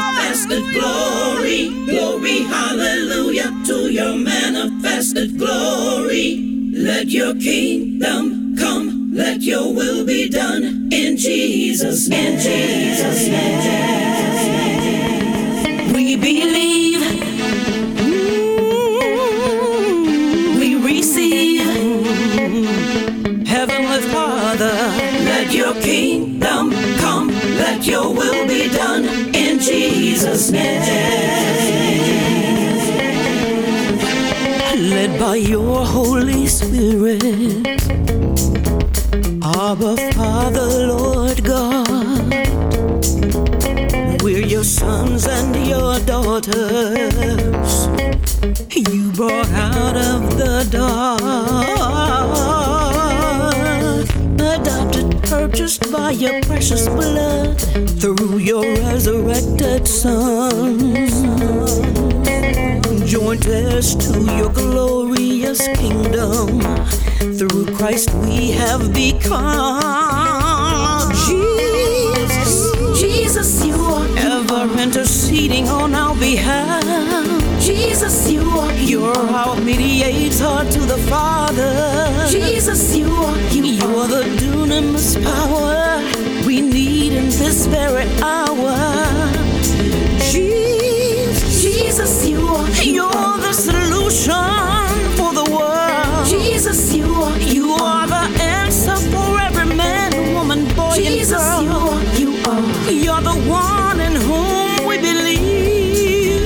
manifested glory. Glory, hallelujah, to your manifested glory. Let your kingdom come, let your will be done in Jesus' name. In Jesus' name. We believe, we receive, Heavenly Father. Let your kingdom come, let your will be done in Jesus' name. Led by your Holy Spirit, Abba, Father, Lord God, we're your sons and your daughters. You brought out of the dark, adopted, purchased by your precious blood, through your resurrected Son. Joint heirs to your glorious kingdom. Through Christ we have become. Jesus, you are ever interceding on our behalf. Jesus, you're our mediator to the Father. Jesus, you are the dunamis power we need in this very hour. Jesus, you're the solution for the world. Jesus, you are the answer for every man, woman, boy, Jesus, and girl. You're the one in whom we believe.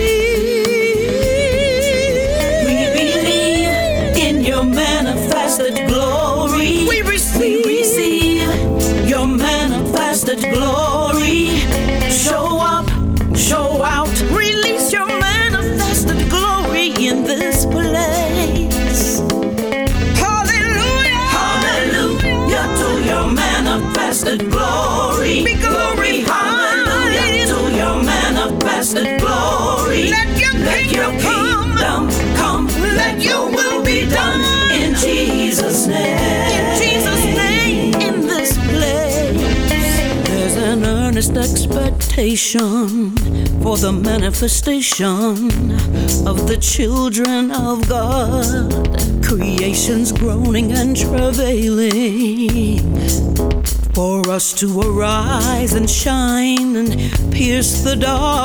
We believe in your manifested glory. We receive your manifested glory. Show up, show out, release your manifested glory in this place. Hallelujah, hallelujah to your manifested glory. Be glory, hallelujah to your manifested glory. Let your kingdom come, let your will be done in Jesus' name. In Jesus' name, in this place, there's an earnest expectation for the manifestation of the children of God. Creation's groaning and travailing for us to arise and shine and pierce the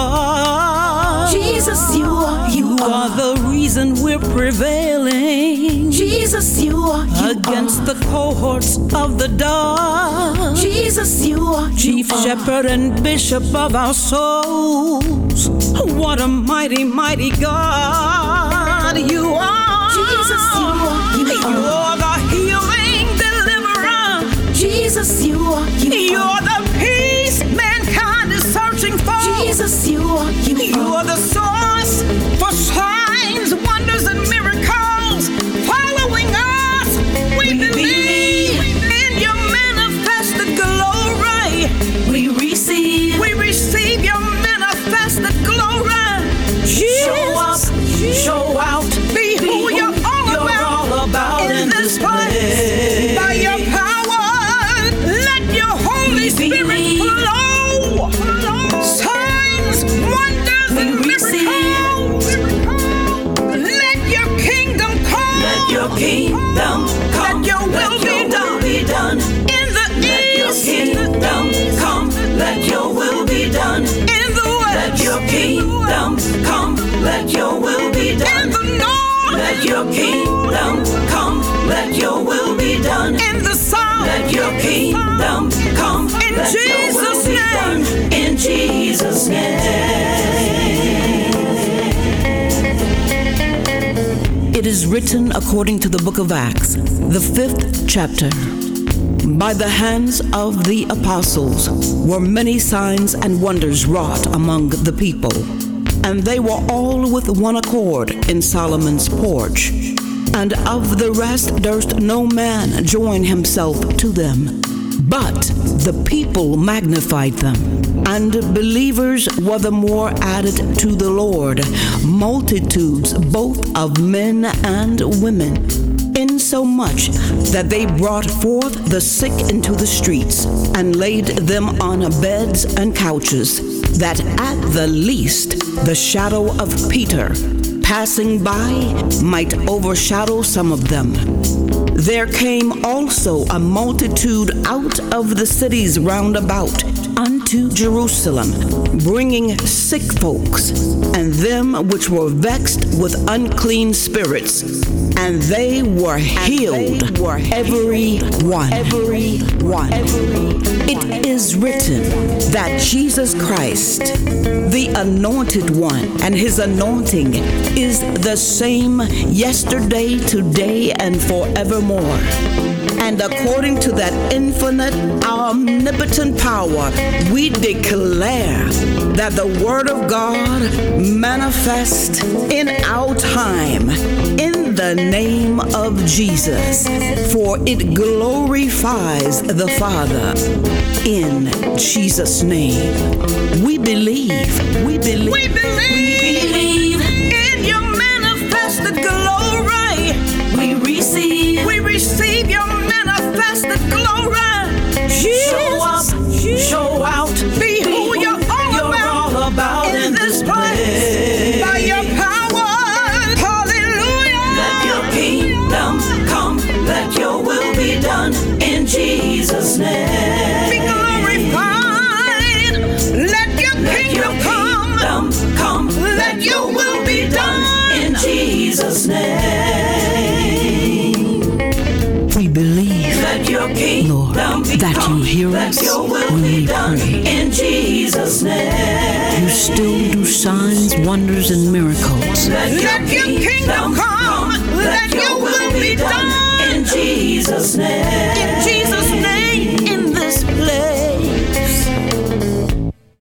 dark. Jesus, you are the reason we're prevailing. Jesus, against the cohorts of the dark. Jesus, chief shepherd and bishop of our souls. What a mighty, mighty God you are. Jesus, you're the healing deliverer. Jesus, you're the peace mankind is searching for. Jesus, you're the source for signs, wonders, and miracles following us. We believe in your manifested glory. We receive your manifested glory. Show up, show out, be who you're all about in this place. By your power, let your Holy Spirit flow. Signs, wonders, and miracles. Let your kingdom come. Let your kingdom come. Let your will be done. In the east. Let your kingdom come. Let your will be done. In the west. Let your kingdom come. Let your will be done. In the north. Let your kingdom come. Let your will be done. In the south. Let your kingdom come. In Jesus' name. In Jesus' name. It is written according to the book of Acts, the 5th chapter. By the hands of the apostles were many signs and wonders wrought among the people, and they were all with one accord in Solomon's porch. And of the rest durst no man join himself to them, but the people magnified them. And believers were the more added to the Lord, multitudes both of men and women. In so much that they brought forth the sick into the streets and laid them on beds and couches, that at the least the shadow of Peter passing by might overshadow some of them. There came also a multitude out of the cities round about unto Jerusalem, bringing sick folks, and them which were vexed with unclean spirits, and they were healed, every one. It is written that Jesus Christ, the Anointed One, and his anointing is the same yesterday, today, and forevermore. And according to that infinite, omnipotent power, we declare that the Word of God manifests in our time in the name of Jesus, for it glorifies the Father. In Jesus' name, we believe in your manifested glory. We receive your manifested glory. Show up, show out, be who you're all about in this place. By your power, hallelujah. Let your kingdom come, let your will be done in Jesus' name. Be glorified, let your kingdom come, let your will be done in Jesus' name. We believe, Lord, that you hear us when we pray. In Jesus' name. You still do signs, wonders, and miracles. Let your kingdom come, let your will be done. In Jesus' name.